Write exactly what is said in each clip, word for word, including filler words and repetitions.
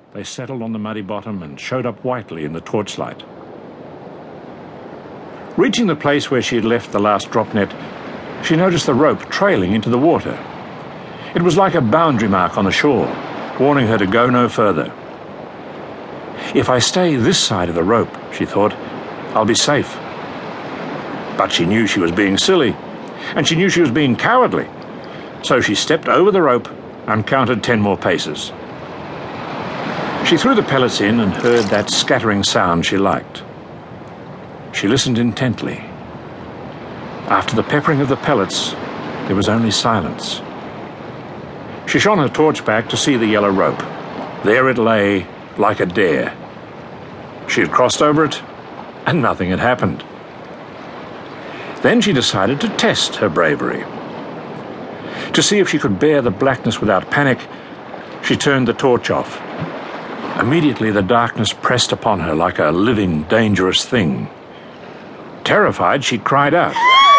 They settled on the muddy bottom and showed up whitely in the torchlight. Reaching the place where she had left the last drop net, she noticed the rope trailing into the water. It was like a boundary mark on the shore, warning her to go no further. If I stay this side of the rope, she thought, I'll be safe. But she knew she was being silly, and she knew she was being cowardly. So she stepped over the rope and counted ten more paces. She threw the pellets in and heard that scattering sound she liked. She listened intently. After the peppering of the pellets, there was only silence. She shone her torch back to see the yellow rope. There it lay, like a dare. She had crossed over it, and nothing had happened. Then she decided to test her bravery. To see if she could bear the blackness without panic, she turned the torch off. Immediately the darkness pressed upon her like a living, dangerous thing. Terrified, she cried out.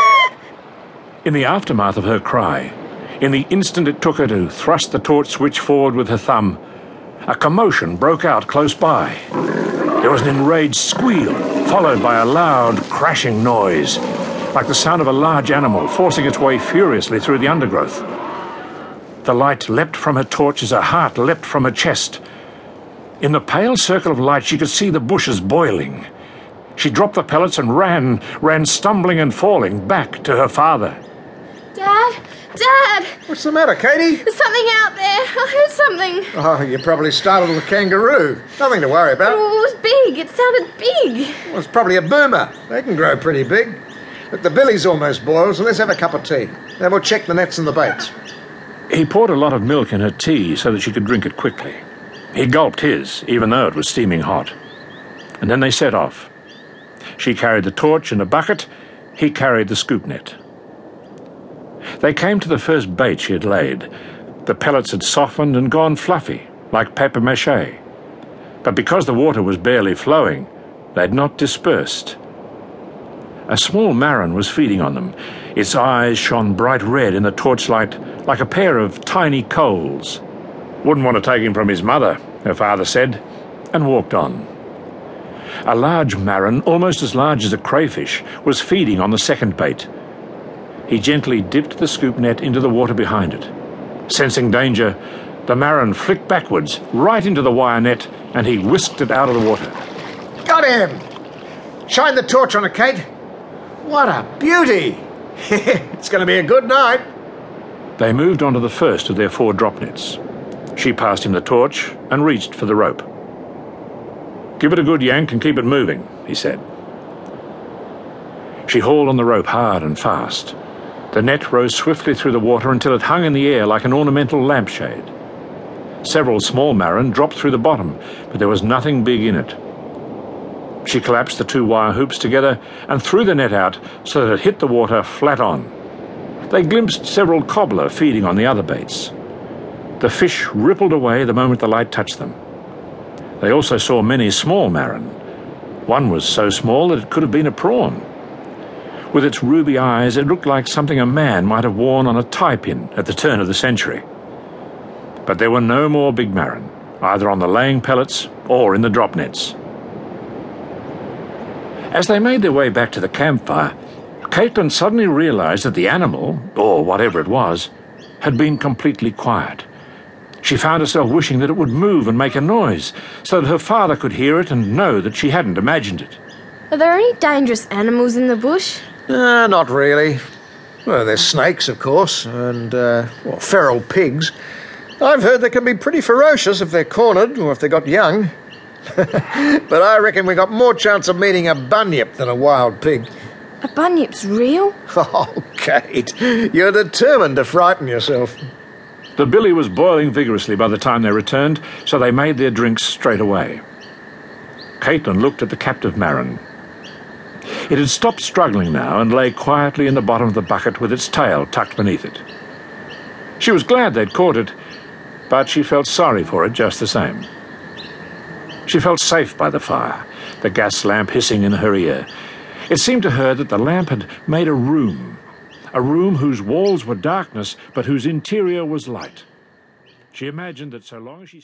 In the aftermath of her cry, in the instant it took her to thrust the torch switch forward with her thumb, a commotion broke out close by. There was an enraged squeal, followed by a loud, crashing noise, like the sound of a large animal forcing its way furiously through the undergrowth. The light leapt from her torch as her heart leapt from her chest. In the pale circle of light, she could see the bushes boiling. She dropped the pellets and ran, ran stumbling and falling, back to her father. Dad! Dad! What's the matter, Katie? There's something out there. I heard something. Oh, you probably startled a kangaroo. Nothing to worry about. Oh, it was big. It sounded big. Well, it's probably a boomer. They can grow pretty big. Look, the billy's almost boiled, so let's have a cup of tea. Then we'll check the nets and the baits. He poured a lot of milk in her tea so that she could drink it quickly. He gulped his, even though it was steaming hot. And then they set off. She carried the torch and a bucket. He carried the scoop net. They came to the first bait she had laid. The pellets had softened and gone fluffy, like papier-mâché. But because the water was barely flowing, they had not dispersed. A small marron was feeding on them. Its eyes shone bright red in the torchlight, like a pair of tiny coals. Wouldn't want to take him from his mother, her father said, and walked on. A large marron, almost as large as a crayfish, was feeding on the second bait. He gently dipped the scoop net into the water behind it. Sensing danger, the marron flicked backwards, right into the wire net, and he whisked it out of the water. Got him! Shine the torch on it, Kate. What a beauty! It's going to be a good night. They moved on to the first of their four drop nets. She passed him the torch and reached for the rope. "Give it a good yank and keep it moving," he said. She hauled on the rope hard and fast. The net rose swiftly through the water until it hung in the air like an ornamental lampshade. Several small marron dropped through the bottom, but there was nothing big in it. She collapsed the two wire hoops together and threw the net out so that it hit the water flat on. They glimpsed several cobbler feeding on the other baits. The fish rippled away the moment the light touched them. They also saw many small marron. One was so small that it could have been a prawn. With its ruby eyes, it looked like something a man might have worn on a tie pin at the turn of the century. But there were no more big marron, either on the laying pellets or in the drop nets. As they made their way back to the campfire, Caitlin suddenly realized that the animal, or whatever it was, had been completely quiet. She found herself wishing that it would move and make a noise, so that her father could hear it and know that she hadn't imagined it. Are there any dangerous animals in the bush? Uh, not really. Well, there's snakes, of course, and, uh, well, feral pigs. I've heard they can be pretty ferocious if they're cornered or if they got young. But I reckon we got more chance of meeting a bunyip than a wild pig. A bunyip's real? Oh, Kate, you're determined to frighten yourself. The billy was boiling vigorously by the time they returned, so they made their drinks straight away. Caitlin looked at the captive marron. It had stopped struggling now and lay quietly in the bottom of the bucket with its tail tucked beneath it. She was glad they'd caught it, but she felt sorry for it just the same. She felt safe by the fire, the gas lamp hissing in her ear. It seemed to her that the lamp had made a room, a room whose walls were darkness, but whose interior was light. She imagined that so long as she